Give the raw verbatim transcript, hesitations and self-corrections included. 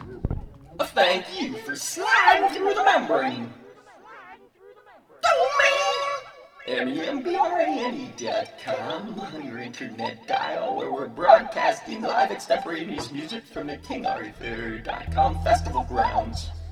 A thank you for sliding through the membrane. Oh man! M E M B R A N E dot com on your internet dial, where we're broadcasting live extemporaneous music from the King Arthur dot com festival grounds.